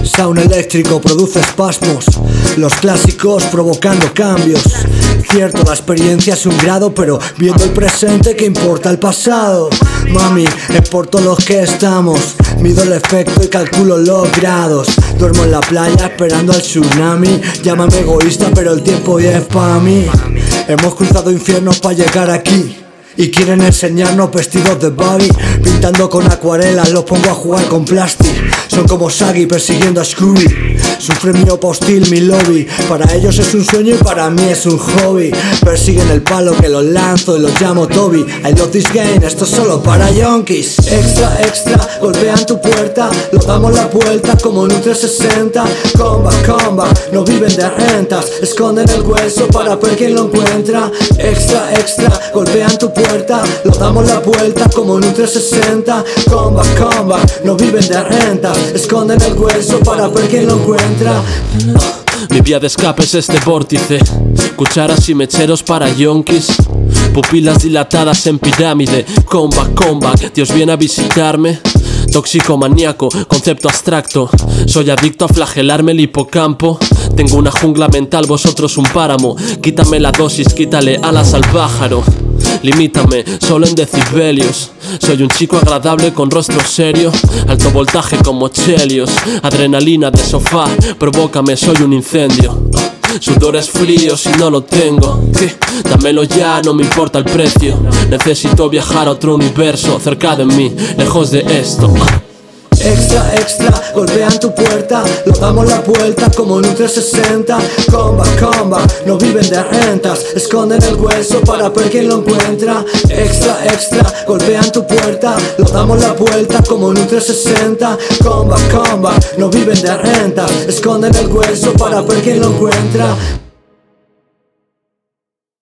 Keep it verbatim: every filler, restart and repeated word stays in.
Sound eléctrico produce espasmos, los clásicos provocando cambios. Cierto, la experiencia es un grado, pero viendo el presente, ¿qué importa el pasado? Mami, es por todos los que estamos. Mido el efecto y calculo los grados. Duermo en la playa esperando al tsunami. Llámame egoísta, pero el tiempo ya es pa' mí. Hemos cruzado infiernos para llegar aquí y quieren enseñarnos vestidos de Bobby. Pintando con acuarelas, los pongo a jugar con plástico. Son como Shaggy persiguiendo a Scooby. Sufre mi hostil, mi lobby. Para ellos es un sueño y para mí es un hobby. Persiguen el palo que los lanzo y los llamo Toby. I love this game, esto es solo para yonkis. Extra, extra, golpean tu puerta. Lo damos la vuelta como en un trescientos sesenta. Comba, comba, no viven de rentas. Esconden el hueso para ver quién lo encuentra. Extra, extra, golpean tu puerta. Lo damos la vuelta como en un trescientos sesenta. Comba, comba, no viven de rentas. Esconden el hueso para ver quién lo encuentra. Mi vía de escape es este vórtice. Cucharas y mecheros para yonkis. Pupilas dilatadas en pirámide. Comba, comba, Dios viene a visitarme. Tóxico maníaco, concepto abstracto. Soy adicto a flagelarme el hipocampo. Tengo una jungla mental, vosotros un páramo. Quítame la dosis, quítale alas al pájaro. Limítame, solo en decibelios. Soy un chico agradable con rostro serio. Alto voltaje como Chelios. Adrenalina de sofá, provócame, soy un incendio. Sudores fríos si no lo tengo. ¿Qué? Dámelo ya, no me importa el precio. Necesito viajar a otro universo, cerca de mí, lejos de esto. Extra, extra, golpean tu puerta. Lo damos la vuelta como en un trescientos sesenta. Comba, comba, no viven de rentas. Esconden el hueso para ver quién lo encuentra. Extra, extra, golpean tu puerta. Lo damos la vuelta como en un trescientos sesenta. Comba, comba, no viven de rentas. Esconden el hueso para ver quién lo encuentra.